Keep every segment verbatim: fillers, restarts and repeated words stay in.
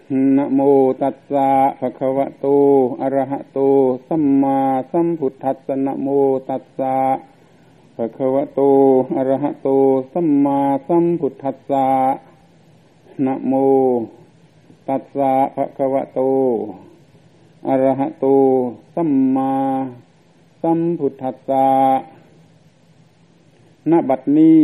นะโมตัสสะภะคะวะโตอะระหะโตสัมมาสัมพุทธัสสะนะโมตัสสะภะคะวะโตอะระหะโตสัมมาสัมพุทธัสสะนะโมตัสสะภะคะวะโตอะระหะโตสัมมาสัมพุทธัสสะณบัดนี้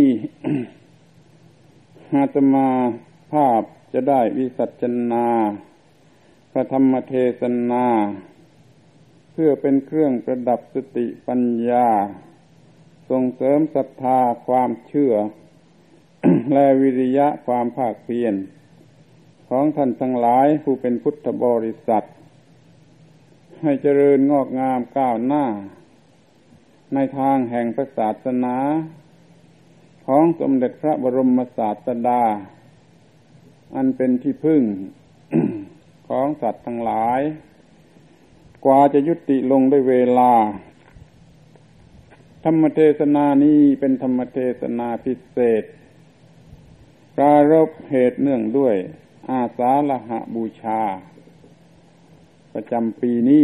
อาตมาภาพจะได้วิสัชนาพระธรรมเทศนาเพื่อเป็นเครื่องประดับสติปัญญาส่งเสริมศรัทธาความเชื่อ และวิริยะความภาคเพียรของท่านทั้งหลายผู้เป็นพุทธบริษัทให้เจริญงอกงามก้าวหน้าในทางแห่งพระศาสนาของสมเด็จพระบรมศาสดาอันเป็นที่พึ่ง ของสัตว์ทั้งหลายกว่าจะยุติลงด้วยเวลาธรรมเทศนานี้เป็นธรรมเทศนาพิเศษปรารภเหตุเนื่องด้วยอาสาฬหบูชาประจำปีนี้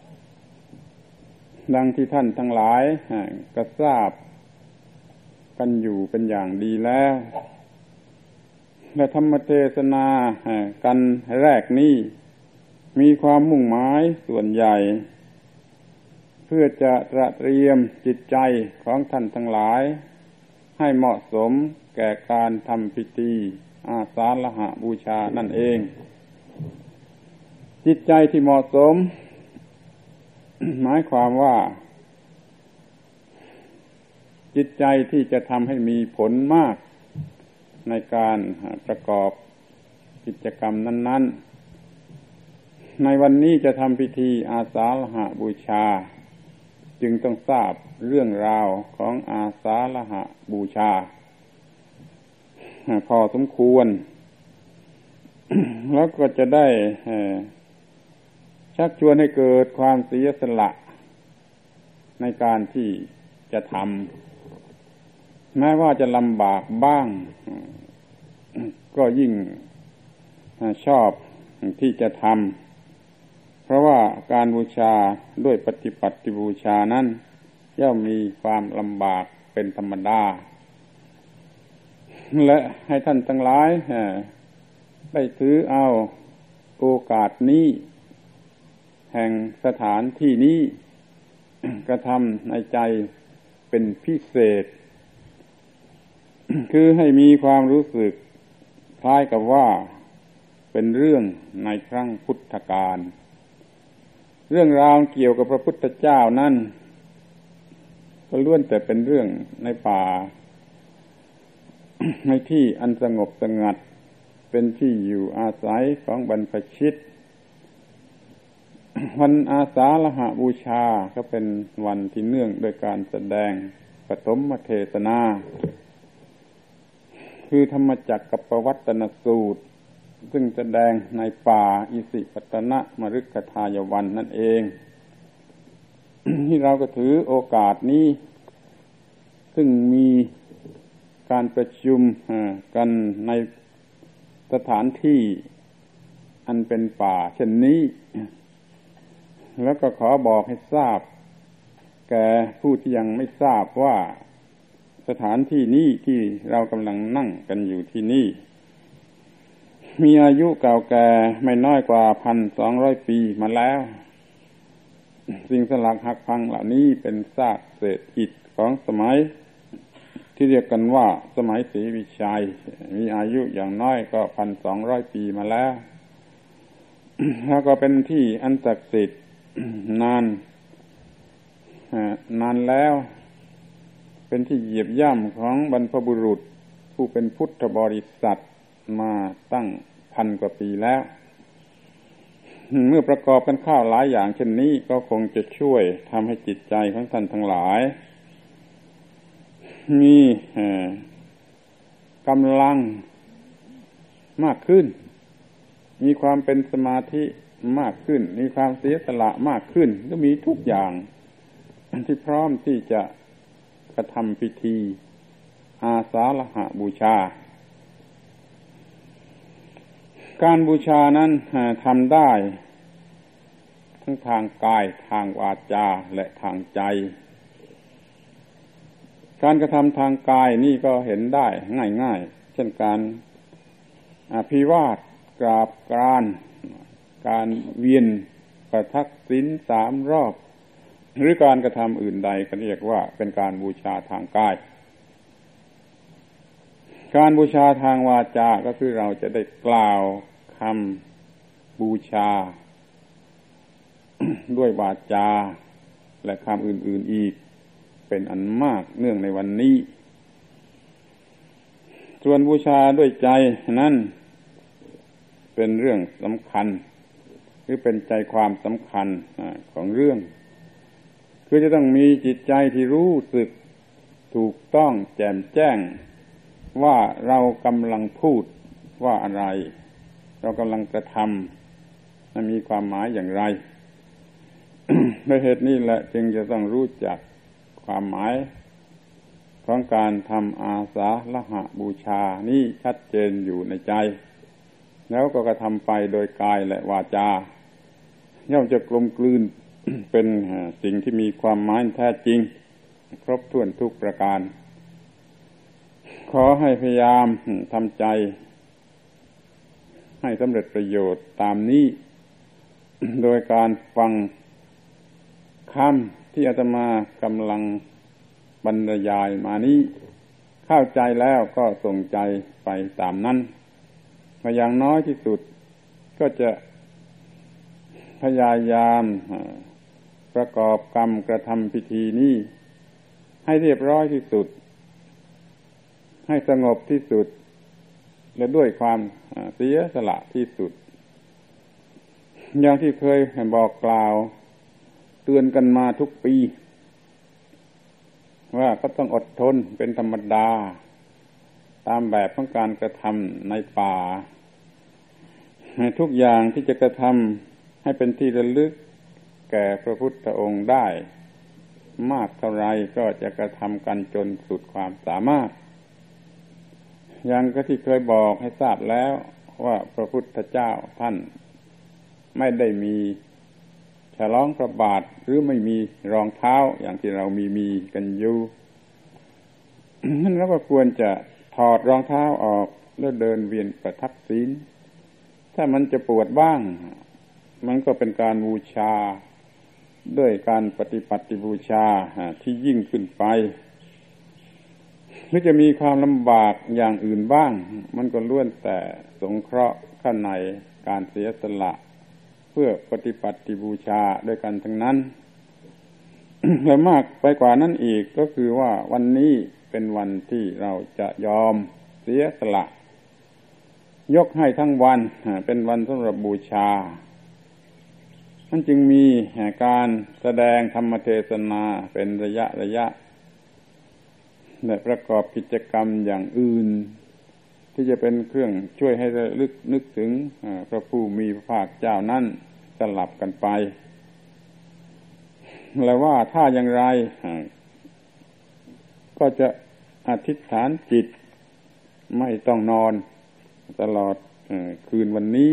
ดังที่ท่านทั้งหลายก็ทราบกันอยู่เป็นอย่างดีแล้วและธรรมเทศนากันแรกนี้มีความมุ่งหมายส่วนใหญ่เพื่อจะตระเตรียมจิตใจของท่านทั้งหลายให้เหมาะสมแก่การทำพิธีอาสาฬหบูชานั่นเองจิตใจที่เหมาะสม หมายความว่าจิตใจที่จะทำให้มีผลมากในการประกอบกิจกรรมนั้นๆในวันนี้จะทำพิธีอาสาฬหบูชาจึงต้องทราบเรื่องราวของอาสาฬหบูชาพอสมควร แล้วก็จะได้ชักชวนให้เกิดความเสียสละในการที่จะทำแม้ว่าจะลำบากบ้างก็ยิ่งชอบที่จะทำเพราะว่าการบูชาด้วยปฏิปัติบูชานั้นย่อมมีความลำบากเป็นธรรมดาและให้ท่านทั้งหลายได้ถือเอาโอกาสนี้แห่งสถานที่นี้กระทำในใจเป็นพิเศษ คือให้มีความรู้สึกคล้ายกับว่าเป็นเรื่องในครั้งพุทธกาลเรื่องราวเกี่ยวกับพระพุทธเจ้านั่นก็ล้วนแต่เป็นเรื่องในป่า ในที่อันสงบสงัดเป็นที่อยู่อาศัยของบรรพชิตวันอาสาฬหบูชาก็เป็นวันที่เนื่องด้วยการแสดงปฐมเทศนาคือธรรมจักรกับปวัตตนสูตรซึ่งแสดงในป่าอิสิปตนมฤคทายวันนั่นเอง ที่เราก็ถือโอกาสนี้ซึ่งมีการประชุมกันในสถานที่อันเป็นป่าเช่นนี้แล้วก็ขอบอกให้ทราบแก่ผู้ที่ยังไม่ทราบว่าสถานที่นี้ที่เรากำลังนั่งกันอยู่ที่นี่มีอายุเก่าแก่ไม่น้อยกว่า หนึ่งพันสองร้อย ปีมาแล้วสิ่งสลักหักพังเหล่านี้เป็นซากเศษอิฐของสมัยที่เรียกกันว่าสมัยศรีวิชัยมีอายุอย่างน้อยก็ หนึ่งพันสองร้อย ปีมาแล้ว แล้วก็เป็นที่อันศักดิ์สิทธิ์นานนานแล้วเป็นที่เหยียบย่ำของบรรพบุรุษผู้เป็นพุทธบริษัทมาตั้งพันกว่าปีแล้วเมื่อประกอบกันเข้าหลายอย่างเช่นนี้ก็คงจะช่วยทำให้จิตใจของท่านทั้งหลายมีกำลังมากขึ้นมีความเป็นสมาธิมากขึ้นมีความเสียสละมากขึ้นก็มีทุกอย่างที่พร้อมที่จะกระทำพิธีอาสาฬหบูชาการบูชานั้นทำได้ทั้งทางกายทางวาจาและทางใจการกระทำทางกายนี่ก็เห็นได้ง่ายๆเช่นการอภิวาทกราบกรานการเวียนประทักษิณสามรอบหรือการกระทำอื่นใดก็เรียกว่าเป็นการบูชาทางกายการบูชาทางวาจาก็คือเราจะได้กล่าวคำบูชา ด้วยวาจาและคำอื่นๆอีกเป็นอันมากเนื่องในวันนี้ส่วนบูชาด้วยใจนั้นเป็นเรื่องสำคัญหรือเป็นใจความสำคัญของเรื่องคือจะต้องมีจิตใจที่รู้สึกถูกต้องแจ่มแจ้งว่าเรากำลังพูดว่าอะไรเรากำลังกระทำมันมีความหมายอย่างไร ด้วยเหตุนี้แหละจึงจะต้องรู้จักความหมายของการทำอาสาฬหบูชานี่ชัดเจนอยู่ในใจแล้วก็กระทำไปโดยกายและวาจาย่อมจะกลมกลืน เป็นสิ่งที่มีความหมายแท้จริงครบถ้วนทุกประการขอให้พยายามทำใจให้สำเร็จประโยชน์ตามนี้ โดยการฟังคำที่อาตมากำลังบรรยายมานี้เข้าใจแล้วก็ส่งใจไปตามนั้นอย่างน้อยที่สุดก็จะพยายามประกอบกรรมกระทำพิธีนี้ให้เรียบร้อยที่สุดให้สงบที่สุดและด้วยความเสียสละที่สุดอย่างที่เคยบอกกล่าวเตือนกันมาทุกปีว่าก็ต้องอดทนเป็นธรรมดาตามแบบของการกระทำในป่าทุกอย่างที่จะกระทำให้เป็นที่ระลึกแก่พระพุทธองค์ได้มากเท่าไรก็จะกระทำกันจนสุดความสามารถอย่างก็ที่เคยบอกให้ทราบแล้วว่าพระพุทธเจ้าท่านไม่ได้มีฉลองพระบาทหรือไม่มีรองเท้าอย่างที่เรามีมีกันอยู่ นั่นเราก็ควรจะถอดรองเท้าออกแล้วเดินเวียนประทักษิณถ้ามันจะปวดบ้างมันก็เป็นการบูชาด้วยการปฏิบัติบูชาที่ยิ่งขึ้นไปหรือจะมีความลำบากอย่างอื่นบ้างมันก็ล้วนแต่สงเคราะห์ข้างในการเสียสละเพื่อปฏิบัติบูชาด้วยกันทั้งนั้น และมากไปกว่านั้นอีกก็คือว่าวันนี้เป็นวันที่เราจะยอมเสียสละยกให้ทั้งวันเป็นวันสำหรับบูชามันจึงมีการแสดงธรรมเทศนาเป็นระยะระยะและประกอบกิจกรรมอย่างอื่นที่จะเป็นเครื่องช่วยให้ระลึกนึกถึงพระผู้มีพระภาคเจ้านั้นสลับกันไปและว่าถ้าอย่างไรก็จะอธิษฐานจิตไม่ต้องนอนตลอดคืนวันนี้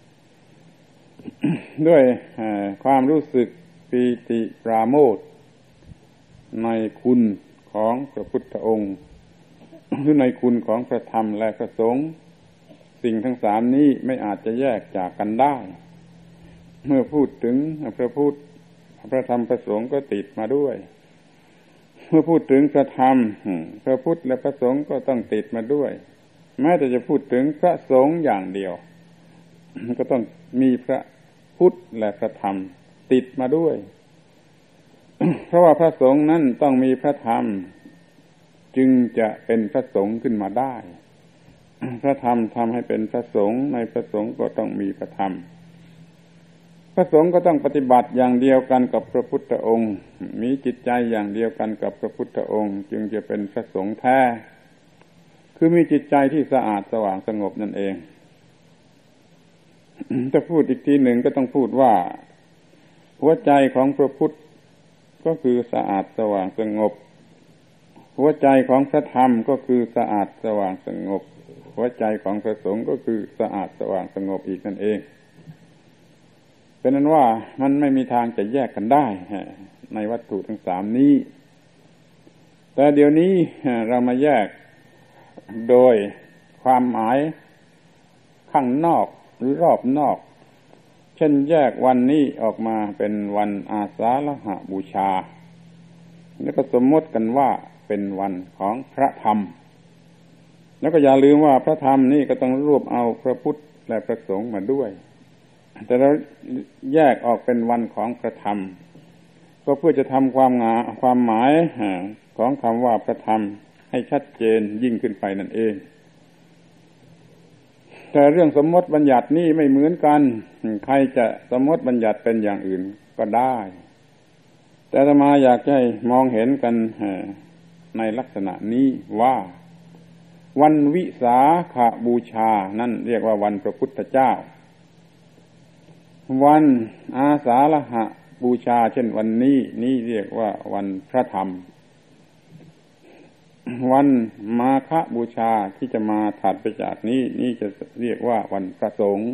ด้วยความรู้สึกปีติปราโมทย์ในคุณของพระพุทธองค์หรือในคุณของพระธรรมและพระสงฆ์สิ่งทั้งสามนี้ไม่อาจจะแยกจากกันได้เมื่อพูดถึงพระพุทธพระธรรมพระสงฆ์ก็ติดมาด้วยเมื่อพูดถึงพระธรรมพระพุทธและพระสงฆ์ก็ต้องติดมาด้วยแม้แต่จะพูดถึงพระสงฆ์อย่างเดียวก็ต้องมีพระพุทธและพระธรรมติดมาด้วย เพราะว่าพระสงฆ์นั้นต้องมีพระธรรมจึงจะเป็นพระสงฆ์ขึ้นมาได้ พระธรรมทำให้เป็นพระสงฆ์ในพระสงฆ์ก็ต้องมีพระธรรมพระสงฆ์ก็ต้องปฏิบัติอย่างเดียวกันกับพระพุทธองค์มีจิตใจอย่างเดียวกันกับพระพุทธองค์จึงจะเป็นพระสงฆ์แท้คือมีจิตใจที่สะอาดสว่างสงบนั่นเอง ถ้าพูดอีกทีหนึ่งก็ต้องพูดว่าหัวใจของพระพุทธก็คือสะอาดสว่างสงบหัวใจของพระธรรมก็คือสะอาดสว่างสงบหัวใจของพระสงฆ์ก็คือสะอาดสว่างสงบอีกนั่นเองเป็นนั้นว่ามันไม่มีทางจะแยกกันได้ในวัตถุทั้งสามนี้แต่เดี๋ยวนี้เรามาแยกโดยความหมายข้างนอกหรือรอบนอกเช่นแยกวันนี้ออกมาเป็นวันอาสาฬหบูชาแล้วก็สมมติกันว่าเป็นวันของพระธรรมแล้วก็อย่าลืมว่าพระธรรมนี่ก็ต้องรวบเอาพระพุทธและพระสงฆ์มาด้วยแต่เราแยกออกเป็นวันของพระธรรมก็เพื่อจะทำความงาความหมายของคำว่าพระธรรมให้ชัดเจนยิ่งขึ้นไปนั่นเองแต่เรื่องสมมติบัญญัตินี่ไม่เหมือนกันใครจะสมมติบัญญัติเป็นอย่างอื่นก็ได้แต่อาตมาอยากให้มองเห็นกันในลักษณะนี้ว่าวันวิสาขบูชานั่นเรียกว่าวันพระพุทธเจ้าวันอาสาฬหบูชาเช่นวันนี้นี่เรียกว่าวันพระธรรมวันมาฆบูชาที่จะมาถัดไปจากนี้นี่จะเรียกว่าวันพระสงฆ์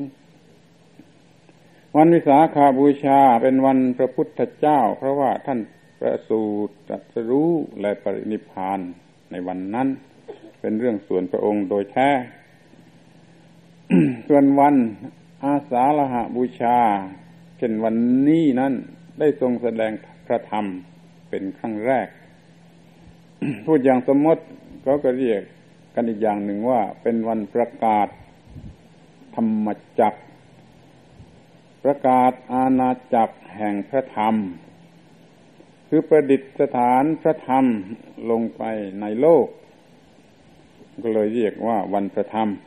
วันวิสาขบูชาเป็นวันพระพุทธเจ้าเพราะว่าท่านประสูติตรัสรู้และปรินิพพานในวันนั้นเป็นเรื่องส่วนพระองค์โดยแท้ ส่วนวันอาสาฬหบูชาเช่นวันนี้นั้นได้ทรงแสดงพระธรรมเป็นครั้งแรก พูดอย่างสมมติก็ก็เรียกกันอีกอย่างหนึ่งว่าเป็นวันประกาศธรรมจักรประกาศอาณาจักรแห่งพระธรรมคือประดิษฐานพระธรรมลงไปในโลกก็เลยเรียกว่าวันพระธรรม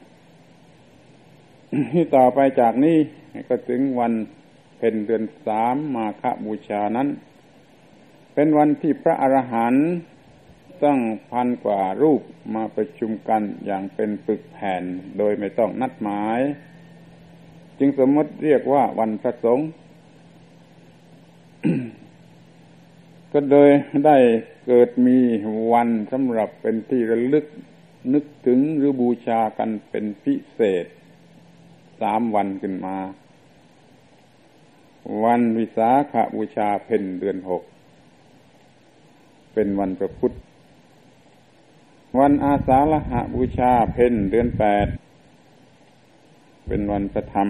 ที่ต่อไปจากนี้ก็ถึงวันเพ็ญเดือนสามมาฆบูชานั้นเป็นวันที่พระอรหันต์ตั้งพันกว่ารูปมาประชุมกันอย่างเป็นปึกแผ่นโดยไม่ต้องนัดหมายจึงสมมติเรียกว่าวันพระสงฆ์ ก็โดยได้เกิดมีวันสำหรับเป็นที่ระลึกนึกถึงหรือบูชากันเป็นพิเศษสามวันขึ้นมาวันวิสาขบูชาเพ็ญเดือนหกเป็นวันพระพุธวันอาสาฬหบูชาเพ็ญเดือนแปดเป็นวันพระธรรม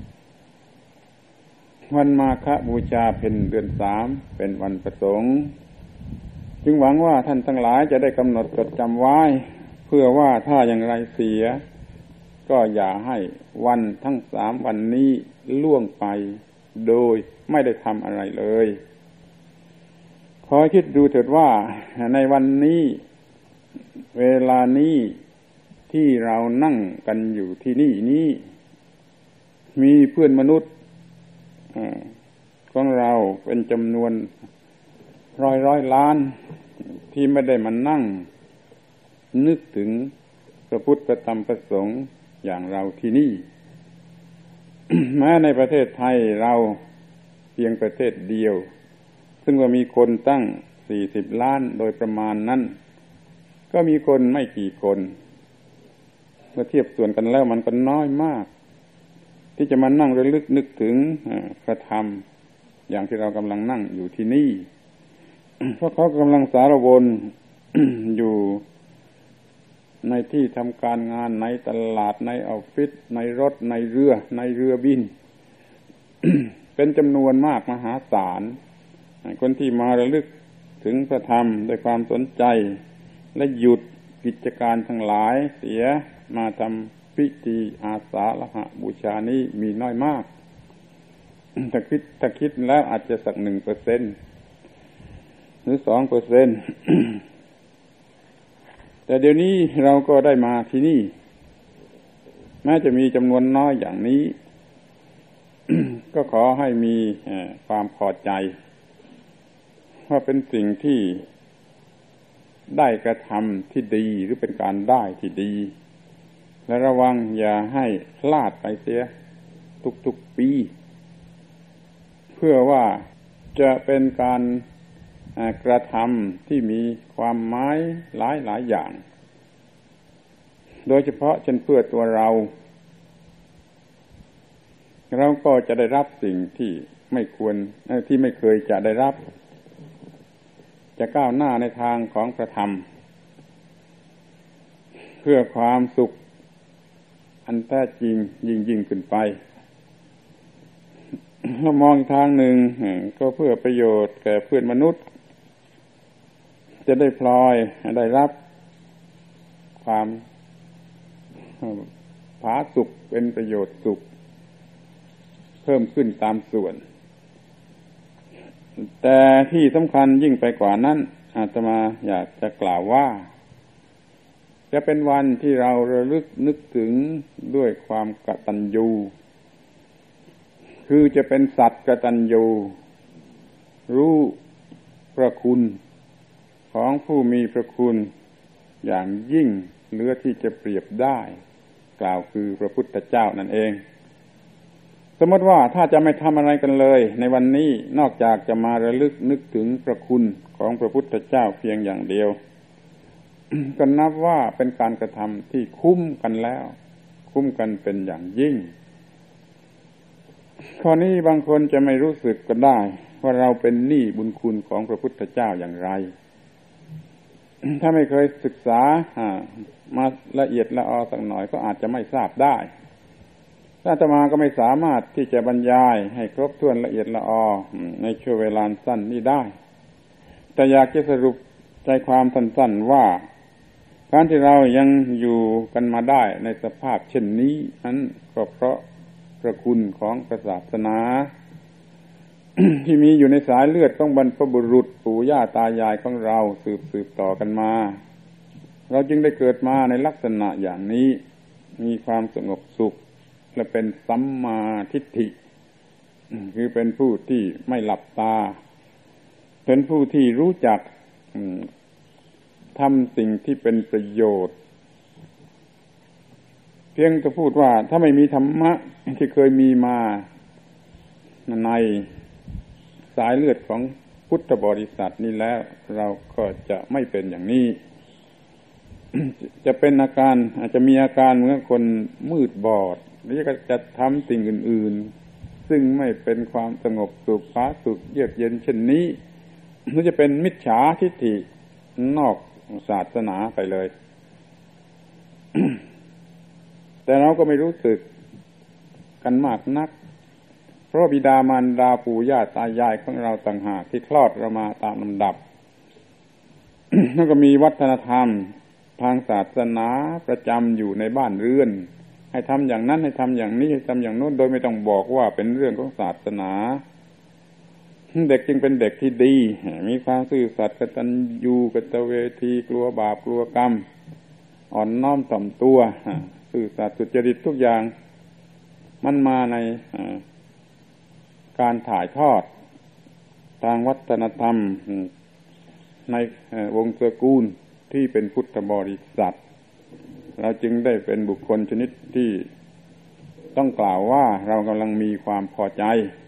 วันมาฆบูชาเพ็ญเดือนสามเป็นวันพระสงฆ์จึงหวังว่าท่านทั้งหลายจะได้กำหนดจดจำไว้เพื่อว่าถ้าอย่างไรเสียก็อย่าให้วันทั้งสามวันนี้ล่วงไปโดยไม่ได้ทำอะไรเลยขอคิดดูเถิดว่าในวันนี้เวลานี้ที่เรานั่งกันอยู่ที่นี่นี้มีเพื่อนมนุษย์ของเราเป็นจำนวนร้อยร้อยล้านที่ไม่ได้มานั่งนึกถึงพระพุทธพระธรรมพระสงฆ์อย่างเราที่นี่ แม้ในประเทศไทยเราเพียงประเทศเดียวซึ่งว่ามีคนตั้งสี่สิบล้านโดยประมาณนั้นก็มีคนไม่กี่คนเมื่อเทียบส่วนกันแล้วมันก็น้อยมากที่จะมานั่งระลึกนึกถึงพระธรรมอย่างที่เรากำลังนั่งอยู่ที่นี่ เพราะเขากำลังสารวน อยู่ในที่ทำการงานในตลาดในออฟฟิศในรถในเรือในเรือบิน เป็นจำนวนมากมหาศาลคนที่มาระลึกถึงพระธรรมด้วยความสนใจและหยุดกิจการทั้งหลายเสียมาทำพิธีอาสาฬหบูชานี้มีน้อยมากถ้าคิดถ้าคิดแล้วอาจจะสักหนึ่งเปอร์เซ็นต์หรือสองเปอร์เซ็นต์แต่เดี๋ยวนี้เราก็ได้มาที่นี่แม้จะมีจำนวนน้อยอย่างนี้ ก็ขอให้มีความพอใจว่าเป็นสิ่งที่ได้กระทำที่ดีหรือเป็นการได้ที่ดีและระวังอย่าให้พลาดไปเสียทุกๆปีเพื่อว่าจะเป็นการกระทำที่มีความหมายหลายหลายอย่างโดยเฉพาะเช่นเพื่อตัวเราเราก็จะได้รับสิ่งที่ไม่ควรที่ไม่เคยจะได้รับจะก้าวหน้าในทางของพระธรรมเพื่อความสุขอันแท้จริงยิ่งยิ่งขึ้นไปเรามองทางหนึ่งก็เพื่อประโยชน์แก่เพื่อนมนุษย์จะได้พลอยได้รับความผาสุกเป็นประโยชน์สุขเพิ่มขึ้นตามส่วนแต่ที่สำคัญยิ่งไปกว่านั้นอาตมาอยากจะกล่าวว่าจะเป็นวันที่เราระลึกนึกถึงด้วยความกตัญญูคือจะเป็นสัตว์กตัญญูรู้พระคุณของผู้มีพระคุณอย่างยิ่งเหลือที่จะเปรียบได้กล่าวคือพระพุทธเจ้านั่นเองสมมติว่าถ้าจะไม่ทำอะไรกันเลยในวันนี้นอกจากจะมาระลึกนึกถึงพระคุณของพระพุทธเจ้าเพียงอย่างเดียว ก็นับว่าเป็นการกระทำที่คุ้มกันแล้วคุ้มกันเป็นอย่างยิ่งข้อนี้บางคนจะไม่รู้สึกก็ได้ว่าเราเป็นหนี้บุญคุณของพระพุทธเจ้าอย่างไร ถ้าไม่เคยศึกษามาละเอียดละออสักหน่อยก็อาจจะไม่ทราบได้อาตมาก็ไม่สามารถที่จะบรรยายให้ครบถ้วนละเอียดละออในช่วงเวลาสั้นนี้ได้แต่อยากจะสรุปใจความสั้นๆว่าการที่เรายังอยู่กันมาได้ในสภาพเช่นนี้นั้นก็เพราะพระคุณของศาสนา ที่มีอยู่ในสายเลือดของบรรพบุรุษปู่ย่าตายายของเราสืบสืบต่อกันมาเราจึงได้เกิดมาในลักษณะอย่างนี้มีความสงบสุขและเป็นสัมมาทิฏฐิคือเป็นผู้ที่ไม่หลับตาเป็นผู้ที่รู้จักทำสิ่งที่เป็นประโยชน์เพียงจะพูดว่าถ้าไม่มีธรรมะที่เคยมีมาในสายเลือดของพุทธบริษัทนี้แล้วเราก็จะไม่เป็นอย่างนี้ จะเป็นอาการอาจจะมีอาการเหมือนคนมืดบอดหรือจะทำสิ่งอื่นๆซึ่งไม่เป็นความสงบสุขผาสุกเยือกเย็นเช่นนี้หรือจะเป็นมิจฉาทิฏฐินอกศาสนาไปเลย แต่เราก็ไม่รู้สึกกันมากนักเพราะบิดามารดาปู่ย่าตายายของเราต่างหากที่คลอดเรามาตามลำดับ แล้วก็มีวัฒนธรรมทางศาสนาประจำอยู่ในบ้านเรือนให้ทำอย่างนั้นให้ทำอย่างนี้ให้ทำอย่างโน้นโดยไม่ต้องบอกว่าเป็นเรื่องของศาสนาเด็กจึงเป็นเด็กที่ดีมีความซื่อสัตย์กตัญญูกตเวทีกลัวบาปกลัวกรรมอ่อนน้อมถ่อมตัวซื่อสัตย์สุจริตทุกอย่างมันมาในการถ่ายทอดทางวัฒนธรรมในวงตระกูลที่เป็นพุทธบริษัทเราจึงได้เป็นบุคคลชนิดที่ต้องกล่าวว่าเรากำลังมีความพอใจ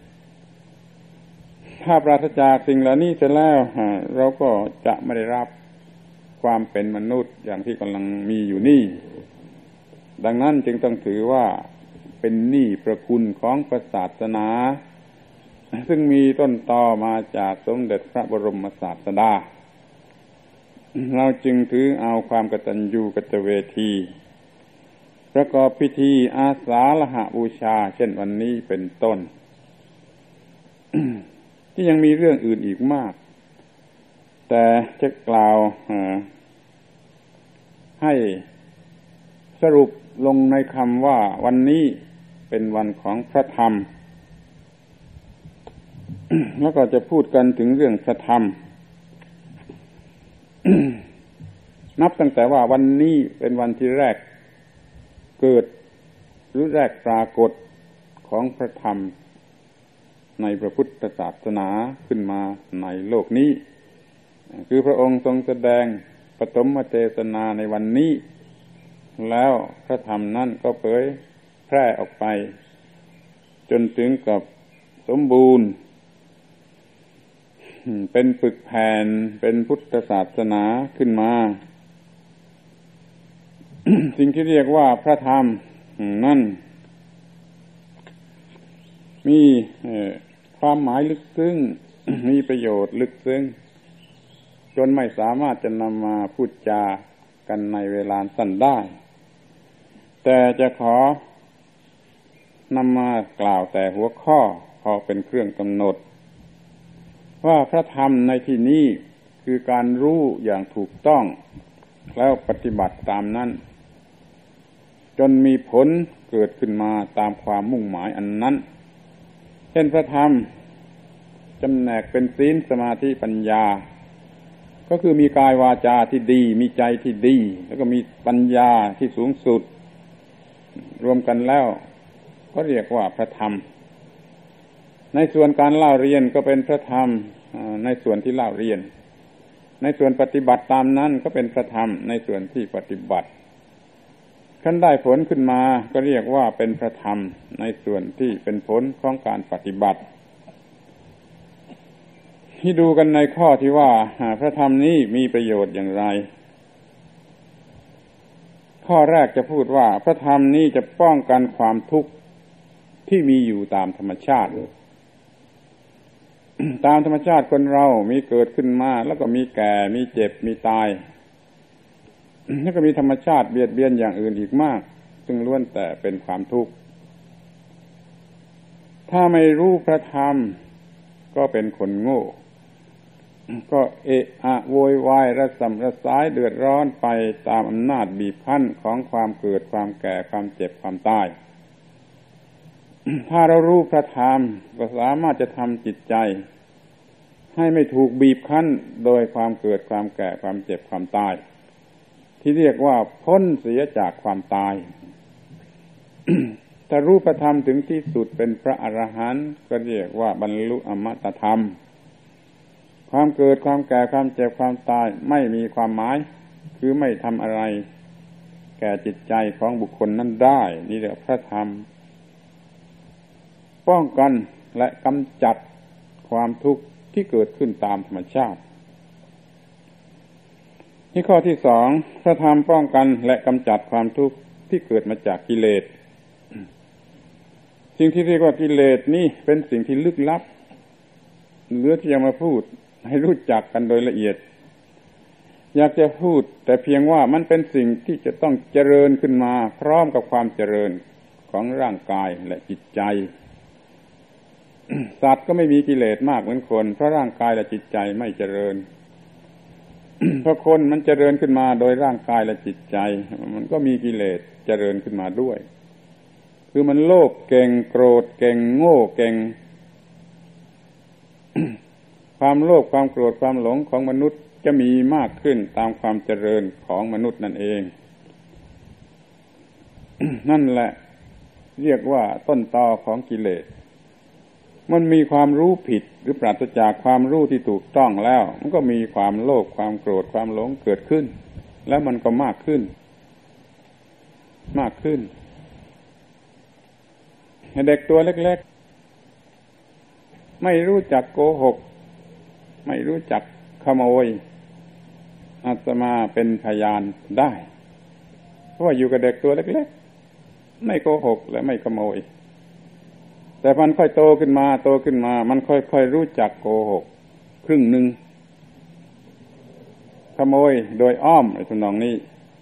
ถ้าปราศจากสิ่งเหล่านี้เสร็จแล้วเราก็จะไม่ได้รับความเป็นมนุษย์อย่างที่กำลังมีอยู่นี่ดังนั้นจึงต้องถือว่าเป็นหนี้ประคุณของศาสนาซึ่งมีต้นตอมาจากสมเด็จพระบรมศาสดาเราจึงถือเอาความกตัญญูกตเวทีประกอบพิธีอาสาฬหบูชาเช่นวันนี้เป็นต้น ที่ยังมีเรื่องอื่นอีกมากแต่จะกล่าวให้สรุปลงในคำว่าวันนี้เป็นวันของพระธรรม แล้วก็จะพูดกันถึงเรื่องพระธรรม นับตั้งแต่ว่าวันนี้เป็นวันที่แรกเกิดหรือแรกปรากฏของพระธรรมในพระพุทธศาสนาขึ้นมาในโลกนี้คือพระองค์ทรงแสดงปฐมเทศนาในวันนี้แล้วพระธรรมนั้นก็เผยแพร่ออกไปจนถึงกับสมบูรณ์เป็นปึกแผ่นเป็นพุทธศาสนาขึ้นมา สิ่งที่เรียกว่าพระธรรมนั่นมีความหมายลึกซึ้ง มีประโยชน์ลึกซึ้งจนไม่สามารถจะนำมาพูดจากันในเวลาสั้นได้แต่จะขอนำมากล่าวแต่หัวข้อพอเป็นเครื่องกำหนดว่าพระธรรมในที่นี้คือการรู้อย่างถูกต้องแล้วปฏิบัติตามนั้นจนมีผลเกิดขึ้นมาตามความมุ่งหมายอันนั้นเช่นพระธรรมจำแนกเป็นศีลสมาธิปัญญาก็คือมีกายวาจาที่ดีมีใจที่ดีแล้วก็มีปัญญาที่สูงสุดรวมกันแล้วก็เรียกว่าพระธรรมในส่วนการเล่าเรียนก็เป็นพระธรรมในส่วนที่เล่าเรียนในส่วนปฏิบัติตามนั้นก็เป็นพระธรรมในส่วนที่ปฏิบัติขั้นได้ผลขึ้นมาก็เรียกว่าเป็นพระธรรมในส่วนที่เป็นผลของการปฏิบัติที่ดูกันในข้อที่ว่าพระธรรมนี้มีประโยชน์อย่างไรข้อแรกจะพูดว่าพระธรรมนี้จะป้องกันความทุกข์ที่มีอยู่ตามธรรมชาติ ตามธรรมชาติคนเรามีเกิดขึ้นมาแล้วก็มีแก่มีเจ็บมีตายแล้วก็มีธรรมชาติเบียดเบียนอย่างอื่นอีกมากซึ่งล้วนแต่เป็นความทุกข์ถ้าไม่รู้พระธรรมก็เป็นคนโง่ก็เอะอะโวยวายระสำระสายเดือดร้อนไปตามอำนาจบีบคั้นของความเกิดความแก่ความเจ็บความตาย ถ้าเรารู้พระธรรมก็สามารถจะทำจิตใจให้ไม่ถูกบีบคั้นโดยความเกิดความแก่ความเจ็บความตายที่เรียกว่าพ้นเสียจากความตาย ถ้ารู้พระธรรมถึงที่สุดเป็นพระอรหันต์ก็เรียกว่าบรรลุอมตะธรรมความเกิดความแก่ความเจ็บความตายไม่มีความหมายคือไม่ทำอะไรแก่จิตใจของบุคคลนั้นได้นี่เรียกพระธรรมป้องกันและกำจัดความทุกข์ที่เกิดขึ้นตามธรรมชาติที่ข้อที่สองพระธรรมป้องกันและกำจัดความทุกข์ที่เกิดมาจากกิเลสสิ่งที่เรียกว่ากิเลสนี่เป็นสิ่งที่ลึกลับเหลือที่จะมาพูดให้รู้จักกันโดยละเอียดอยากจะพูดแต่เพียงว่ามันเป็นสิ่งที่จะต้องเจริญขึ้นมาพร้อมกับความเจริญของร่างกายและจิตใจ สัตว์ก็ไม่มีกิเลสมากเหมือนคนเพราะร่างกายและจิตใจไม่เจริญ เพราะคนมันเจริญขึ้นมาโดยร่างกายและจิตใจมันก็มีกิเลสเจริญขึ้นมาด้วยคือมันโลภเก่งโกรธเก่งโง่เก่ง ความโลภความโกรธความหลงของมนุษย์จะมีมากขึ้นตามความเจริญของมนุษย์นั่นเอง นั่นแหละเรียกว่าต้นตอของกิเลสมันมีความรู้ผิดหรือปราศจากความรู้ที่ถูกต้องแล้วมันก็มีความโลภความโกรธความหลงเกิดขึ้นแล้วมันก็มากขึ้นมากขึ้นเด็กตัวเล็กๆไม่รู้จักโกหกไม่รู้จักขโมยอาตมาเป็นพยานได้เพราะว่าอยู่กับเด็กตัวเล็กๆไม่โกหกและไม่ขโมยแต่มันค่อยโตขึ้นมาโตขึ้นมามันค่อยๆรู้จักโกหกครึ่งหนึ่งขโมยโดยอ้อมไอ้ทำนองนี้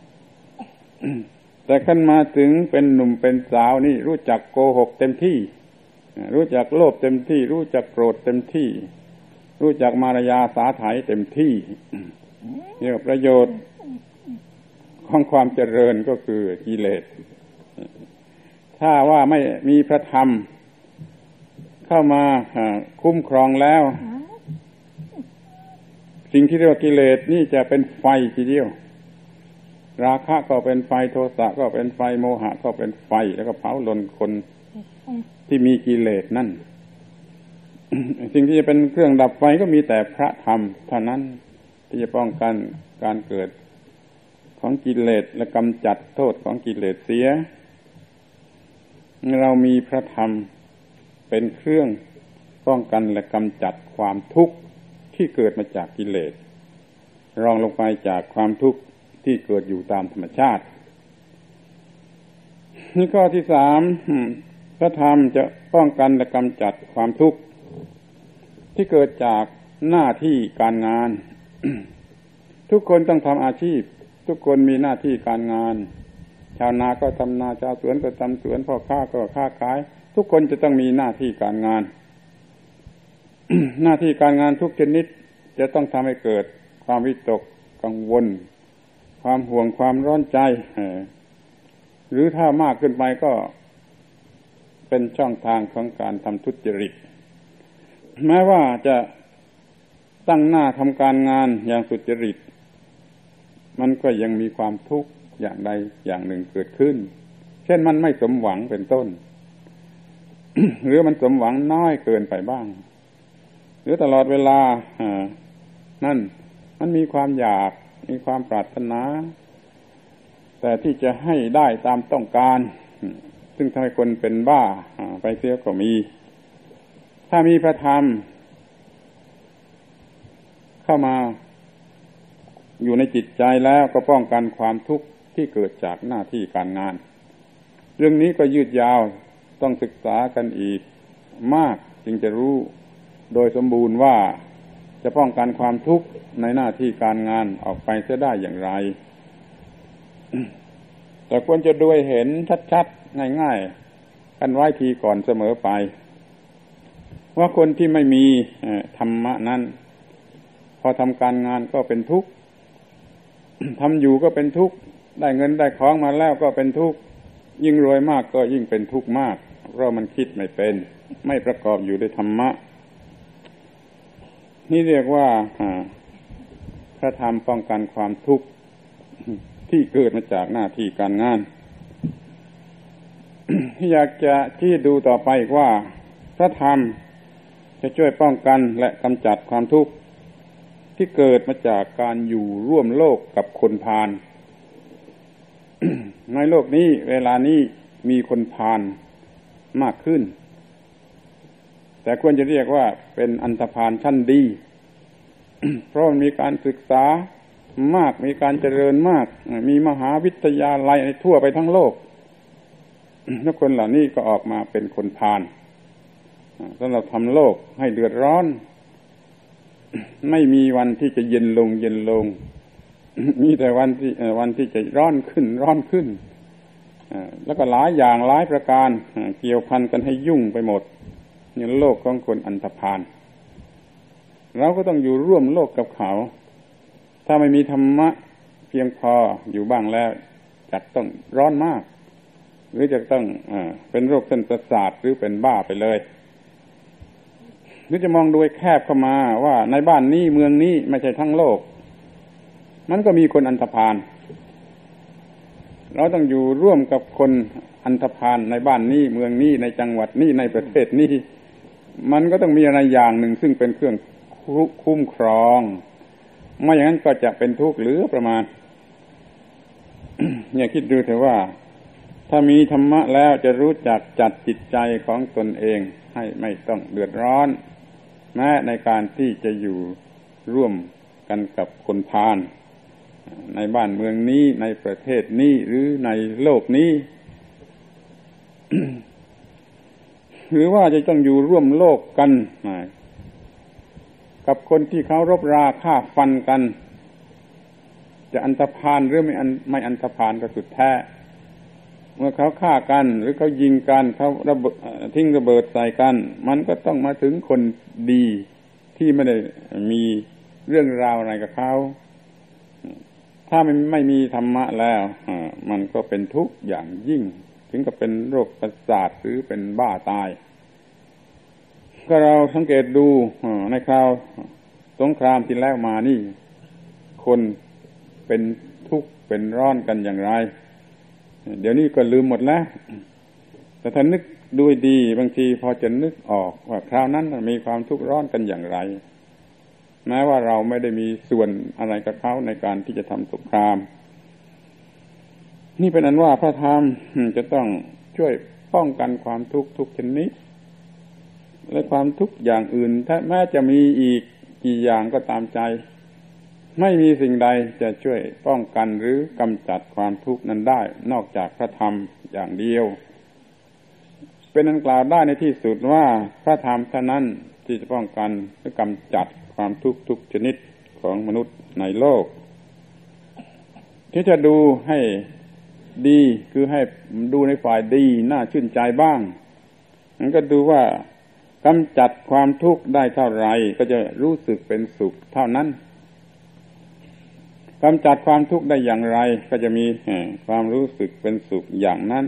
แต่ขึ้นมาถึงเป็นหนุ่มเป็นสาวนี่รู้จักโกหกเต็มที่รู้จักโลภเต็มที่รู้จักโกรธเต็มที่รู้จักมารยาสาไถเต็มที่นี่ประโยชน์ของความเจริญก็คือกิเลสถ้าว่าไม่มีพระธรรมเข้ามาคุ้มครองแล้วสิ่งที่เรียกว่ากิเลสนี่จะเป็นไฟทีเดียวราคะก็เป็นไฟโทสะก็เป็นไฟโมหะก็เป็นไฟแล้วก็เผาลนคนที่มีกิเลสนั่น สิ่งที่จะเป็นเครื่องดับไฟก็มีแต่พระธรรมเท่านั้นที่จะป้องกันการเกิดของกิเลสและกำจัดโทษของกิเลสเสียเรามีพระธรรมเป็นเครื่องป้องกันและกำจัดความทุกข์ที่เกิดมาจากกิเลสรองลงไปจากความทุกข์ที่เกิดอยู่ตามธรรมชาตินี่ข้อที่สามพระธรรมจะป้องกันและกำจัดความทุกข์ที่เกิดจากหน้าที่การงาน ทุกคนต้องทำอาชีพทุกคนมีหน้าที่การงานชาวนาก็ทำนาชาวสวนก็ทำสวนพ่อค้าก็ค้าขายทุกคนจะต้องมีหน้าที่การงาน หน้าที่การงานทุกชนิดจะต้องทำให้เกิดความวิตกกังวลความห่วงความร้อนใจหรือถ้ามากขึ้นไปก็เป็นช่องทางของการทำทุจริตแม้ว่าจะตั้งหน้าทำการงานอย่างสุจริตมันก็ยังมีความทุกข์อย่างใดอย่างหนึ่งเกิดขึ้นเช่นมันไม่สมหวังเป็นต้น หรือมันสมหวังน้อยเกินไปบ้างหรือตลอดเวลานั่นมันมีความอยากมีความปรารถนาแต่ที่จะให้ได้ตามต้องการซึ่งทำให้คนเป็นบ้าไปเสียก็มีถ้ามีพระธรรมเข้ามาอยู่ในจิตใจแล้วก็ป้องกันความทุกข์ที่เกิดจากหน้าที่การงานเรื่องนี้ก็ยืดยาวต้องศึกษากันอีกมากจึงจะรู้โดยสมบูรณ์ว่าจะป้องกันความทุกข์ในหน้าที่การงานออกไปจะได้อย่างไร แต่ควรจะดูเห็นชัดๆง่ายๆกันไว้ทีก่อนเสมอไปว่าคนที่ไม่มีธรรมะนั้นพอทำการงานก็เป็นทุกข์ ทำอยู่ก็เป็นทุกข์ได้เงินได้ของมาแล้วก็เป็นทุกข์ยิ่งรวยมากก็ยิ่งเป็นทุกข์มากเพราะมันคิดไม่เป็นไม่ประกอบอยู่ด้วยธรรมะนี่เรียกว่าพระธรรมป้องกันความทุกข์ที่เกิดมาจากหน้าที่การงาน อยากจะที่ดูต่อไปอีกว่าพระธรรมจะช่วยป้องกันและกำจัดความทุกข์ที่เกิดมาจากการอยู่ร่วมโลกกับคนพาล ในโลกนี้เวลานี้มีคนพาลมากขึ้นแต่ควรจะเรียกว่าเป็นอันธพาลชั้นดี เพราะมีการศึกษามากมีการเจริญมากมีมหาวิทยาลัยทั่วไปทั้งโลกทุกคนเหล่านี้ก็ออกมาเป็นคนพาลสำหรับทำโลกให้เดือดร้อนไม่มีวันที่จะเย็นลงเย็นลง มีแต่วันที่วันที่จะร้อนขึ้นร้อนขึ้นแล้วก็หลายอย่างหลายประการเกี่ยวพันกันให้ยุ่งไปหมดนี่โลกของคนอันธพาลเราก็ต้องอยู่ร่วมโลกกับเขาถ้าไม่มีธรรมะเพียงพออยู่บ้างแล้วจะต้องร้อนมากหรือจะต้องเอ่อเป็นโรคเส้นประสาทหรือเป็นบ้าไปเลยหรือจะมองโดยแคบเข้ามาว่าในบ้านนี้เมืองนี้ไม่ใช่ทั้งโลกมันก็มีคนอันธพาลเราต้องอยู่ร่วมกับคนอันธพาลในบ้านนี้เมืองนี้ในจังหวัดนี้ในประเทศนี้มันก็ต้องมีอะไรอย่างหนึ่งซึ่งเป็นเครื่องคุ้มครองไม่อย่างนั้นก็จะเป็นทุกข์หรือประมาณ อย่าคิดดูเถอะว่าถ้ามีธรรมะแล้วจะรู้จักจัดจิตใจของตนเองให้ไม่ต้องเดือดร้อนแม้ในการที่จะอยู่ร่วมกันกับคนพาลในบ้านเมืองนี้ในประเทศนี้หรือในโลกนี้ หรือว่าจะต้องอยู่ร่วมโลกกันกับคนที่เขารบราฆ่าฟันกันจะอันธพาลหรือไม่อันไม่อันธพาลก็สุดแท้เมื่อเขาฆ่ากันหรือเขายิงกันเขาระเบิดทิ้งระเบิดใส่กันมันก็ต้องมาถึงคนดีที่ไม่ได้มีเรื่องราวอะไรกับเขาถ้ามันไม่มีธรรมะแล้วมันก็เป็นทุกข์อย่างยิ่งถึงกับเป็นโรคประสาทหรือเป็นบ้าตายก็เราสังเกตดูในคราวสงครามที่แล้วมานี่คนเป็นทุกข์เป็นร้อนกันอย่างไรเดี๋ยวนี้ก็ลืมหมดแล้วแต่ถ้านึกดูดีบางทีพอจะนึกออกว่าคราวนั้นมีความทุกข์ร้อนกันอย่างไรแม้ว่าเราไม่ได้มีส่วนอะไรกับเขาในการที่จะทำสงครามนี่เป็นอันว่าพระธรรมจะต้องช่วยป้องกันความทุกข์ทุกชนิดและความทุกข์อย่างอื่นถ้าแม้จะมีอีกกี่อย่างก็ตามใจไม่มีสิ่งใดจะช่วยป้องกันหรือกำจัดความทุกข์นั้นได้นอกจากพระธรรมอย่างเดียวเป็นอันกล่าวได้ในที่สุดว่าพระธรรมเท่านั้นที่จะป้องกันหรือกำจัดความทุกข์ทุกชนิดของมนุษย์ในโลกที่จะดูให้ดีคือให้ดูในฝ่ายดีน่าชื่นใจบ้างมันก็ดูว่ากำจัดความทุกข์ได้เท่าไรก็จะรู้สึกเป็นสุขเท่านั้นกำจัดความทุกข์ได้อย่างไรก็จะมีความรู้สึกเป็นสุขอย่างนั้น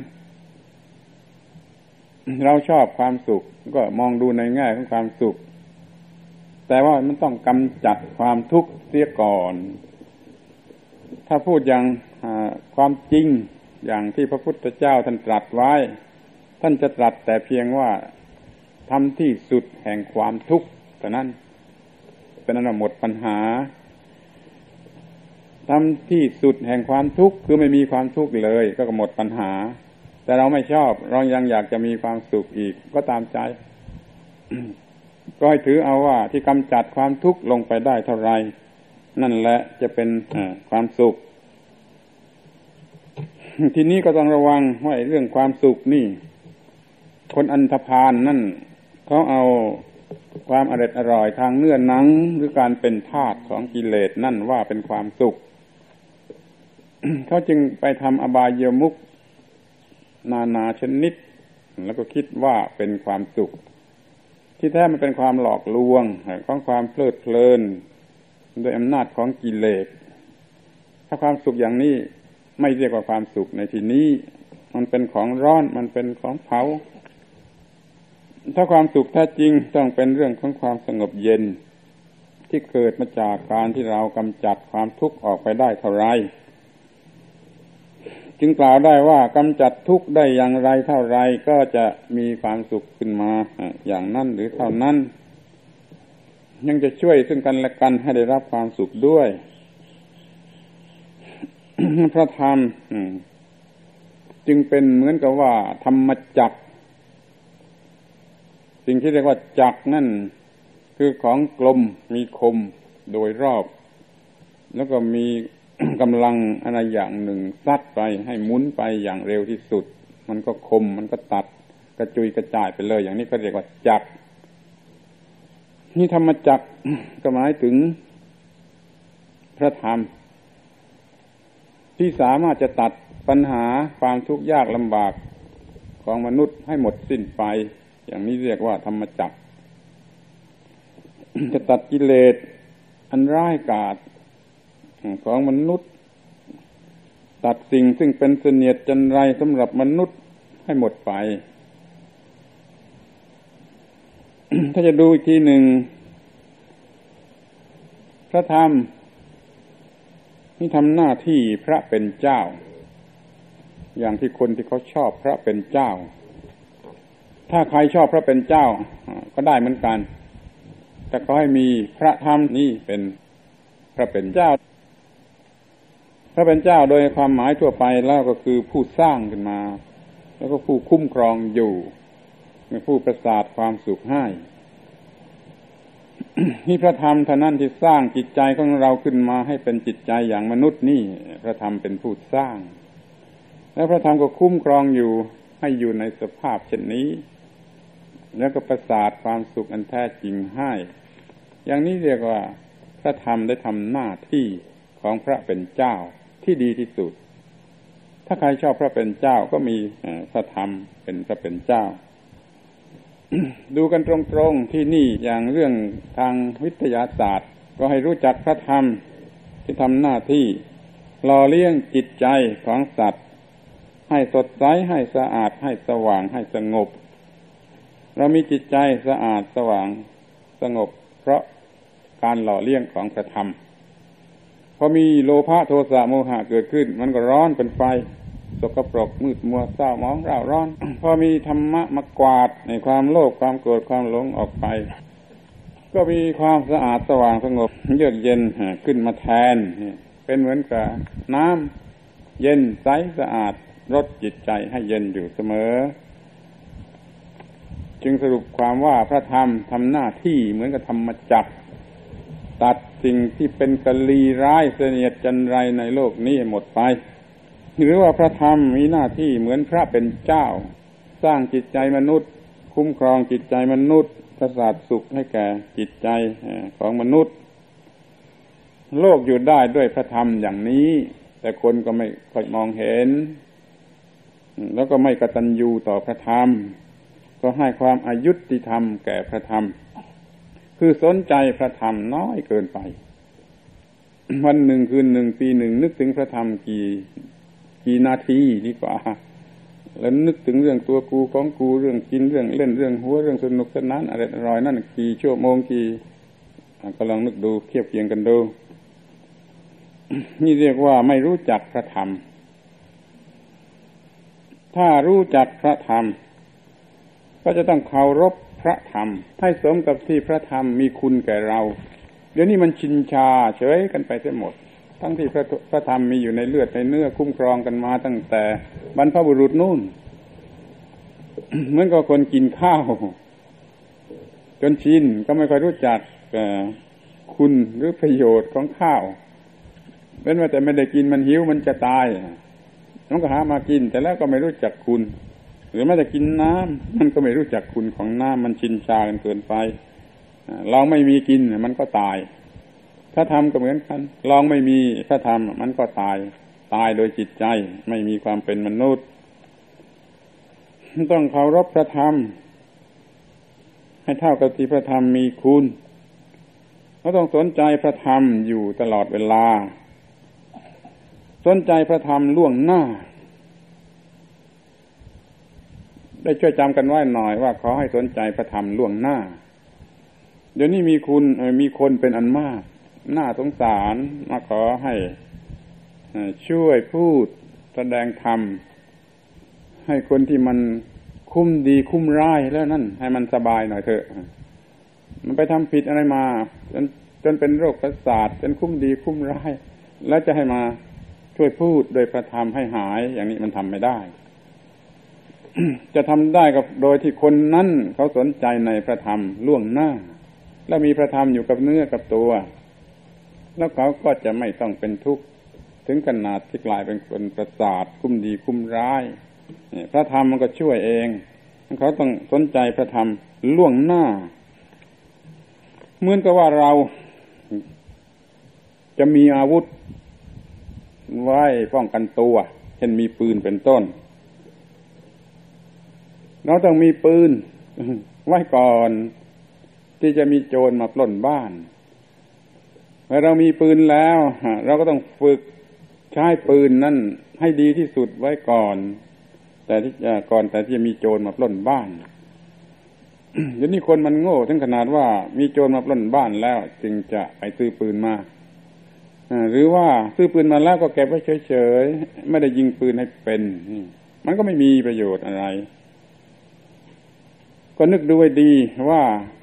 เราชอบความสุขก็มองดูในแง่ของความสุขแต่ว่ามันต้องกำจัดความทุกข์เสียก่อนถ้าพูดอย่างความจริงอย่างที่พระพุทธเจ้าท่านตรัสไว้ท่านจะตรัสแต่เพียงว่าทำที่สุดแห่งความทุกข์เท่านั้นเป็นอันหมดปัญหาทำที่สุดแห่งความทุกข์คือไม่มีความทุกข์เลยก็หมดปัญหาแต่เราไม่ชอบเรายังอยากจะมีความสุขอีกก็ตามใจ ก็ให้ถือเอาว่าที่กำจัดความทุกข์ลงไปได้เท่าไรนั่นแหละจะเป็นความสุข ทีนี้ก็ต้องระวังว่าเรื่องความสุขนี่คนอันธพาลนั่นเขาเอาความอร่อยอร่อยทางเนื้อหนังหรือการเป็นทาสของกิเลสนั่นว่าเป็นความสุข เขาจึงไปทำอบายมุขนานาชนิดแล้วก็คิดว่าเป็นความสุขที่แท้มันเป็นความหลอกลวงของความเพลิดเพลินโดยอำนาจของกิเลสถ้าความสุขอย่างนี้ไม่เรียกว่าความสุขในที่นี้มันเป็นของร้อนมันเป็นของเผาถ้าความสุขแท้จริงต้องเป็นเรื่องของความสงบเย็นที่เกิดมาจากการที่เรากำจัดความทุกข์ออกไปได้เท่าไรจึงกล่าวได้ว่ากำจัดทุกข์ได้อย่างไรเท่าไรก็จะมีความสุขขึ้นมาอย่างนั้นหรือเท่านั้นยังจะช่วยซึ่งกันและกันให้ได้รับความสุขด้วย พระธรรมจึงเป็นเหมือนกับว่าธรรมจักรสิ่งที่เรียกว่าจักรนั่นคือของกลมมีคมโดยรอบแล้วก็มี กำลังอะไรอย่างหนึ่งซัดไปให้หมุนไปอย่างเร็วที่สุดมันก็คมมันก็ตัดกระจุยกระจายไปเลยอย่างนี้ก็เรียกว่าจักรนี่ธรรมจักร ก็หมายถึงพระธรรมที่สามารถจะตัดปัญหาความทุกข์ยากลำบากของมนุษย์ให้หมดสิ้นไปอย่างนี้เรียกว่าธรรมจักร จะตัดกิเลสอันร้ายกาจของมนุษย์ตัดสิ่งซึ่งเป็นเสนียดจันไรสำหรับมนุษย์ให้หมดไป ถ้าจะดูอีกทีหนึ่งพระธรรมนี่ทำหน้าที่พระเป็นเจ้าอย่างที่คนที่เขาชอบพระเป็นเจ้าถ้าใครชอบพระเป็นเจ้าก็ได้เหมือนกันแต่ก็ให้มีพระธรรมนี่เป็นพระเป็นเจ้าพระเป็นเจ้าโดยความหมายทั่วไปแล้วก็คือผู้สร้างขึ้นมาแล้วก็ผู้คุ้มครองอยู่เป็นผู้ประสาทความสุขให้ นี่พระธรรมเท่านั้นที่สร้างจิตใจของเราขึ้นมาให้เป็นจิตใจอย่างมนุษย์นี่พระธรรมเป็นผู้สร้างแล้วพระธรรมก็คุ้มครองอยู่ให้อยู่ในสภาพเช่นนี้แล้วก็ประสาทความสุขอันแท้จริงให้อย่างนี้เรียกว่าพระธรรมได้ทำหน้าที่ของพระเป็นเจ้าที่ดีที่สุดถ้าใครชอบพระเป็นเจ้าก็มีพระธรรมเป็นพระเป็นเจ้า ดูกันตรงๆที่นี่อย่างเรื่องทางวิทยาศาสตร์ก็ให้รู้จักพระธรรมที่ทำหน้าที่หล่อเลี้ยงจิตใจของสัตว์ให้สดใสให้สะอาดให้สว่างให้สงบเรามีจิตใจสะอาดสว่างสงบเพราะการหล่อเลี้ยงของพระธรรมพอมีโลภะโทสะโมหะเกิดขึ้นมันก็ร้อนเป็นไฟสกปรกมืดมัวเศร้าหมองร่าร้อน พอมีธรรมะมากวาดในความโลภความโกรธความหลงออกไปก็มีความสะอาดสว่างสงบเยือกเย็นขึ้นมาแทนเป็นเหมือนกับน้ำเย็นใสสะอาดรดจิตใจให้เย็นอยู่เสมอจึงสรุปความว่าพระธรรมทำหน้าที่เหมือนกับธรรมจักรตัดสิ่งที่เป็นกลีร้ายเสนียดจันไรในโลกนี้หมดไปหรือว่าพระธรรมมีหน้าที่เหมือนพระเป็นเจ้าสร้างจิตใจมนุษย์คุ้มครองจิตใจมนุษย์ประสาทสุขให้แก่จิตใจของมนุษย์โลกอยู่ได้ด้วยพระธรรมอย่างนี้แต่คนก็ไม่ค่อยมองเห็นแล้วก็ไม่กตัญญูต่อพระธรรมก็ให้ความอยุติธรรมแก่พระธรรมคือสนใจพระธรรมน้อยเกินไปวันหนึ่งคืนหนึ่งปีหนึ่งนึกถึงพระธรรมกี่กี่นาทีดีกว่าแล้วนึกถึงเรื่องตัวกูของกูเรื่องกินเรื่องเล่นเรื่องหัวเรื่องสนุกสนานอะไรอร่อยนั่นกี่ชั่วโมงกี่ก็ลองนึกดูเทียบเคียงกันดูนี่เรียกว่าไม่รู้จักพระธรรมถ้ารู้จักพระธรรมก็จะต้องเคารพพระธรรมให้สมกับที่พระธรรมมีคุณแก่เราเดี๋ยวนี้มันชินชาเฉยกันไปเสียหมดทั้งที่พระพระธรรมมีอยู่ในเลือดในเนื้อคุ้มครองกันมาตั้งแต่บรรพบุรุษนู่น เหมือนกับคนกินข้าวจนชินก็ไม่ค่อยรู้จักคุณหรือประโยชน์ของข้าวเป็นว่าแต่ไม่ได้กินมันหิวมันจะตายมันก็หามากินแต่แล้วก็ไม่รู้จักคุณหรือแม้แต่กินน้ำมันก็ไม่รู้จักคุณของน้ำมันชินชากันเกินไปลองไม่มีกินมันก็ตายพระธรรมก็เหมือนกันลองไม่มีพระธรรมมันก็ตายตายโดยจิตใจไม่มีความเป็นมนุษย์ต้องเคารพพระธรรมให้เท่ากับที่พระธรรมมีคุณเราต้องสนใจพระธรรมอยู่ตลอดเวลาสนใจพระธรรมล่วงหน้าได้ช่วยจำกันไว้หน่อยว่าขอให้สนใจพระธรรมล่วงหน้าเดี๋ยวนี้มีคุณมีคนเป็นอันมากน่าสงสารมาขอให้ช่วยพูดแสดงธรรมให้คนที่มันคุ้มดีคุ้มร้ายแล้วนั่นให้มันสบายหน่อยเถอะมันไปทำผิดอะไรมาจนจนเป็นโรคประสาทจนคุ้มดีคุ้มร้ายแล้วจะให้มาช่วยพูดโดยพระธรรมให้หายอย่างนี้มันทำไม่ได้ จะทำได้กับโดยที่คนนั้นเขาสนใจในพระธรรมล่วงหน้าและมีพระธรรมอยู่กับเนื้อกับตัวแล้วเขาก็จะไม่ต้องเป็นทุกข์ถึงขนาดที่กลายเป็นคนประสาทคุ้มดีคุ้มร้ายพระธรรมมันก็ช่วยเองเขาต้องสนใจพระธรรมล่วงหน้าเหมือนกับว่าเราจะมีอาวุธไว้ป้องกันตัวเช่นมีปืนเป็นต้นเราต้องมีปืนไว้ก่อนที่จะมีโจรมาปล้นบ้านเมื่อเรามีปืนแล้วเราก็ต้องฝึกใช้ปืนนั่นให้ดีที่สุดไว้ก่อนแต่ที่ก่อนแต่ที่จะมีโจรมาปล้นบ้านเดี๋ยวนี้คนมันโง่ถึงขนาดว่ามีโจรมาปล้นบ้านแล้วจึงจะไปซื้อปืนมาหรือว่าซื้อปืนมาแล้วก็เก็บไว้เฉยๆไม่ได้ยิงปืนให้เป็นมันก็ไม่มีประโยชน์อะไรก็นึกดูให้ดีว่า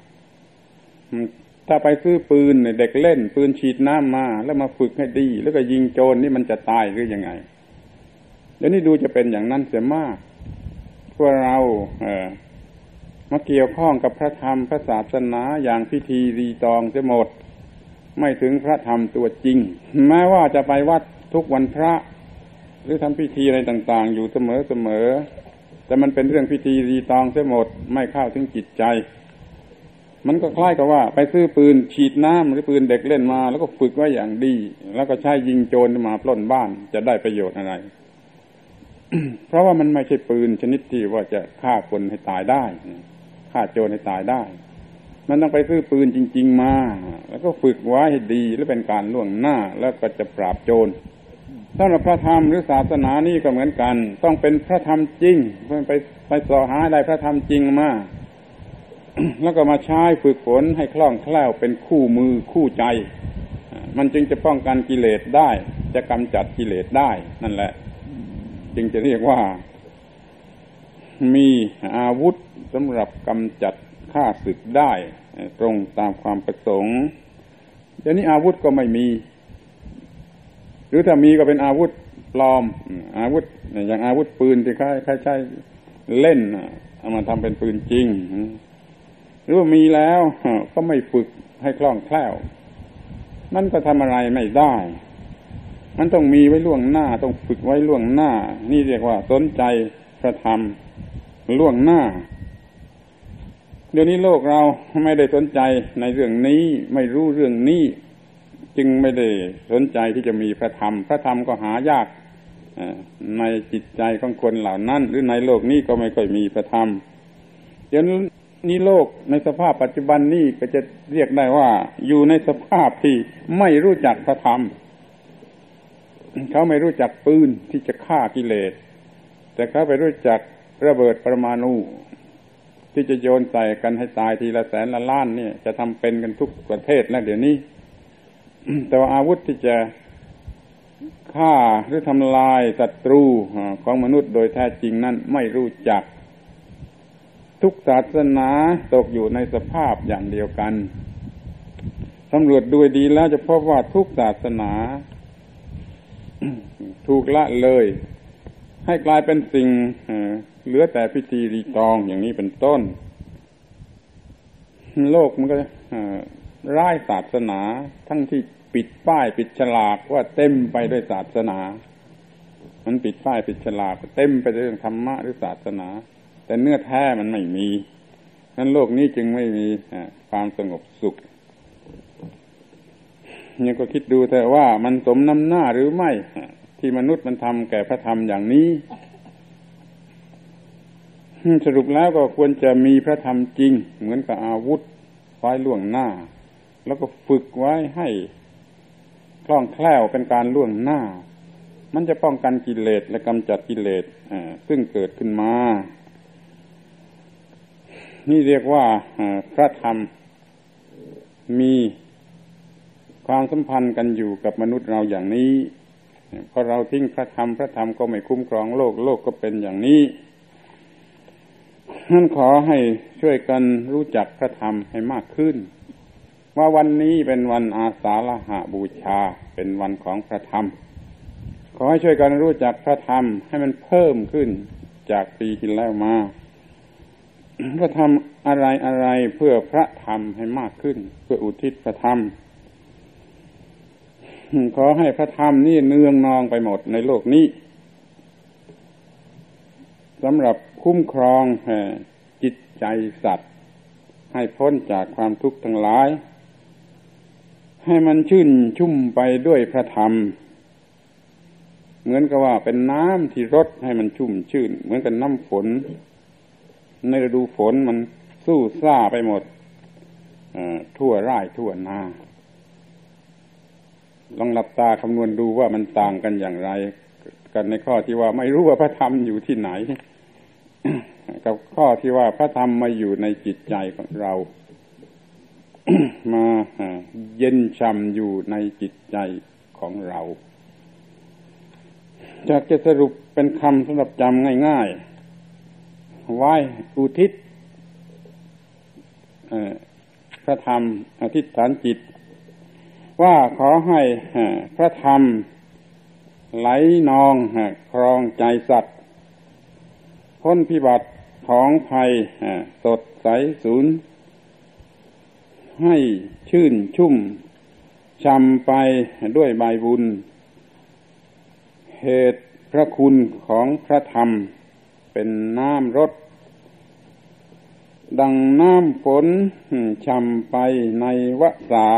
ถ้าไปซื้อปืนเด็กเล่นปืนฉีดน้ำมาแล้วมาฝึกให้ดีแล้วก็ยิงโจร นี่มันจะตายหรือยังไงเดี๋ยวนี้ดูจะเป็นอย่างนั้นเสียมากพวกเราเอ่อมาเกี่ยวข้องกับพระธรรมพระศาสนาอย่างพิธีรีตองเสียหมดไม่ถึงพระธรรมตัวจริงแม้ว่าจะไปวัดทุกวันพระหรือทำพิธีอะไรต่างๆอยู่เสมอๆแต่มันเป็นเรื่องพิธีรีตองเสียหมดไม่เข้าถึงจิตใจมันก็คล้ายกับว่าไปซื้อปืนฉีดน้ำหรือปืนเด็กเล่นมาแล้วก็ฝึกไว้อย่างดีแล้วก็ใช้ยิงโจรมาปล้นบ้านจะได้ประโยชน์อะไร เพราะว่ามันไม่ใช่ปืนชนิดที่ว่าจะฆ่าคนให้ตายได้ฆ่าโจรให้ตายได้มันต้องไปซื้อปืนจริงๆมาแล้วก็ฝึกไว้ให้ดีแล้วเป็นการล่วงหน้าแล้วก็จะปราบโจรสำหรับพระธรรมหรือศาสนานี่ก็เหมือนกันต้องเป็นพระธรรมจริงเพื่อไปไปสอหาได้พระธรรมจริงมา แล้วก็มาใช้ฝึกฝนให้คล่องแคล่วเป็นคู่มือคู่ใจมันจึงจะป้องกันกิเลสได้จะกำจัดกิเลสได้นั่นแหละจึงจะเรียกว่ามีอาวุธสำหรับกำจัดฆ่าศึกได้ตรงตามความประสงค์เดี๋ยวนี้อาวุธก็ไม่มีหรือถ้ามีก็เป็นอาวุธปลอมอาวุธอย่างอาวุธปืนที่ใครใช้เล่นเอามาทำเป็นปืนจริงหรือว่ามีแล้วก็ไม่ฝึกให้คล่องแคล่วมันก็ทำอะไรไม่ได้มันต้องมีไว้ล่วงหน้าต้องฝึกไว้ล่วงหน้านี่เรียกว่าสนใจพระธรรมล่วงหน้าเดี๋ยวนี้โลกเราไม่ได้สนใจในเรื่องนี้ไม่รู้เรื่องนี้จึงไม่ได้สนใจที่จะมีพระธรรมพระธรรมก็หายากในจิตใจของคนเหล่านั้นหรือในโลกนี้ก็ไม่ค่อยมีพระธรรมเดี๋ยวนี้โลกในสภาพปัจจุบันนี้ก็จะเรียกได้ว่าอยู่ในสภาพที่ไม่รู้จักพระธรรมเขาไม่รู้จักปืนที่จะฆ่ากิเลสแต่เขาไปรู้จักระเบิดปรมาณูที่จะโยนใส่กันให้ตายทีละแสนละล้านเนี่ยจะทำเป็นกันทุกประเทศแล้วเดี๋ยวนี้ แต่ว่าอาวุธที่จะฆ่าหรือทำลายศัตรูของมนุษย์โดยแท้จริงนั้นไม่รู้จักทุกศาสนาตกอยู่ในสภาพอย่างเดียวกันสำรวจดูดีแล้วจะพบว่าทุกศาสนา ถูกละเลยให้กลายเป็นสิ่งเหลือแต่พิธีรีตองอย่างนี้เป็นต้นโลกมันก็ร้ายศาสนาทั้งที่ปิดป้ายปิดฉลากว่าเต็มไปด้วยศาสนามันปิดป้ายปิดฉลากเต็มไปด้วยเรื่องธรรมะหรือศาสนาแต่เนื้อแท้มันไม่มีนั้นโลกนี้จึงไม่มีความสงบสุขนี่ก็คิดดูเถอะว่ามันสมน้ำหน้าหรือไม่ที่มนุษย์มันทำแก่พระธรรมอย่างนี้สรุปแล้วก็ควรจะมีพระธรรมจริงเหมือนกับอาวุธไว้ล่วงหน้าแล้วก็ฝึกไว้ให้คล่องแคล่วเป็นการล่วงหน้ามันจะป้องกันกิเลสและกำจัดกิเลสซึ่งเกิดขึ้นมานี่เรียกว่าพระธรรมมีความสัมพันธ์กันอยู่กับมนุษย์เราอย่างนี้พอเราทิ้งพระธรรมพระธรรมก็ไม่คุ้มครองโลกโลกก็เป็นอย่างนี้นั่นขอให้ช่วยกันรู้จักพระธรรมให้มากขึ้นว่าวันนี้เป็นวันอาสาฬหบูชาเป็นวันของพระธรรมขอให้ช่วยกันรู้จักพระธรรมให้มันเพิ่มขึ้นจากปีที่แล้วมาพระธรรมอะไรอะไรเพื่อพระธรรมให้มากขึ้นเพื่ออุทิศพระธรรมขอให้พระธรรมนี่เนืองนองไปหมดในโลกนี้สำหรับคุ้มครองจิตใจสัตว์ให้พ้นจากความทุกข์ทั้งหลายให้มันชื่นชุ่มไปด้วยพระธรรมเหมือนกับว่าเป็นน้ำที่รดให้มันชุ่มชื่นเหมือนกับน้ำฝนในฤดูฝนมันสู้ซ่าไปหมดทั่วไร่ทั่วนาลองหลับตาคำนวณดูว่ามันต่างกันอย่างไรกันในข้อที่ว่าไม่รู้ว่าพระธรรมอยู่ที่ไหน กับข้อที่ว่าพระธรรมมาอยู่ในจิตใจของเรา มาเย็นช่ำอยู่ในจิตใจของเราจากจะสรุปเป็นคำสำหรับจำง่ายๆไหว้อุทิศพระธรรมอธิษฐานจิตว่าขอให้พระธรรมไหลนองครองใจสัตว์พ้นพิบัติของภัยสดใสสูญให้ชื่นชุ่มช่ำไปด้วยใบบุญเหตุพระคุณของพระธรรมเป็นน้ำรดดังน้ำฝนช่ำไปในวสา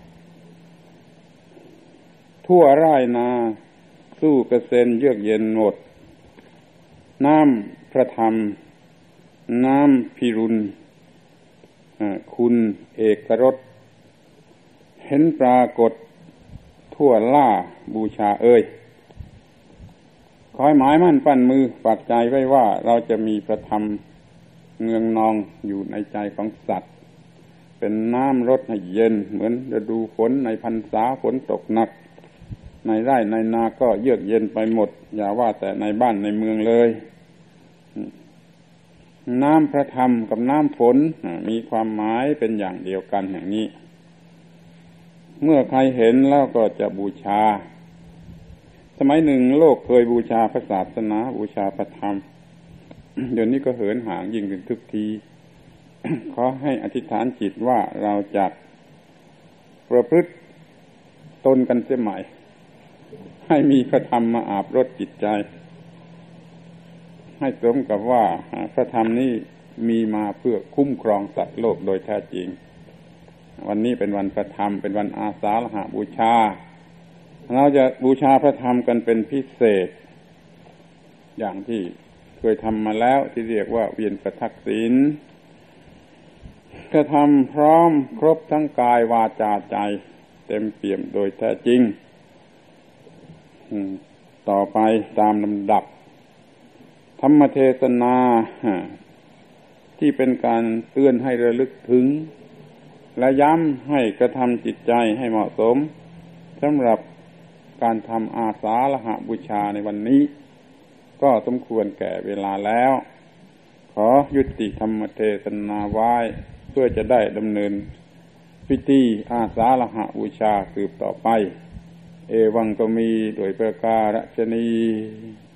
ทั่วไร่นาสู้กระเซ็นเยือกเย็นหมดน้ำพระธรรมน้ำพิรุณคุณเอกรสเห็นปรากฏทั่วล่าบูชาเอ่ยขอให้หมายมั่นปั้นมือฝากใจไว้ว่าเราจะมีพระธรรมเนืองนองอยู่ในใจของสัตว์เป็นน้ำรดให้เย็นเหมือนฤดูฝนในพรรษาฝนตกหนักในไร่ในนาก็เยือกเย็นไปหมดอย่าว่าแต่ในบ้านในเมืองเลยน้ำพระธรรมกับน้ำฝนมีความหมายเป็นอย่างเดียวกันอย่างนี้เมื่อใครเห็นแล้วก็จะบูชาสมัยหนึ่งโลกเคยบูชาพระศาสนาบูชาพระธรรมเดี๋ยวนี้ก็เหินห่างยิ่งขึ้นทุกทีขอให้อธิษฐานจิตว่าเราจะประพฤติตนกันเสียใหม่ให้มีพระธรรมมาอาบรดจิตใจให้สมกับว่าพระธรรมนี้มีมาเพื่อคุ้มครองสัตว์โลกโดยแท้จริงวันนี้เป็นวันพระธรรมเป็นวันอาสาฬหบูชาเราจะบูชาพระธรรมกันเป็นพิเศษอย่างที่เคยทำมาแล้วที่เรียกว่าเวียนประทักษิณกระทำพร้อมครบทั้งกายวาจาใจเต็มเปี่ยมโดยแท้จริงต่อไปตามลำดับธรรมเทศนาที่เป็นการเตือนให้ระลึกถึงและย้ำให้กระทำจิตใจให้เหมาะสมสำหรับการทำอาสาฬหบูชาในวันนี้ก็สมควรแก่เวลาแล้วขอยุติธรรมเทศนาไว้เพื่อจะได้ดำเนินพิธีอาสาฬหบูชาสืบต่อไปเอวังก็มีโดยประการฉะนี้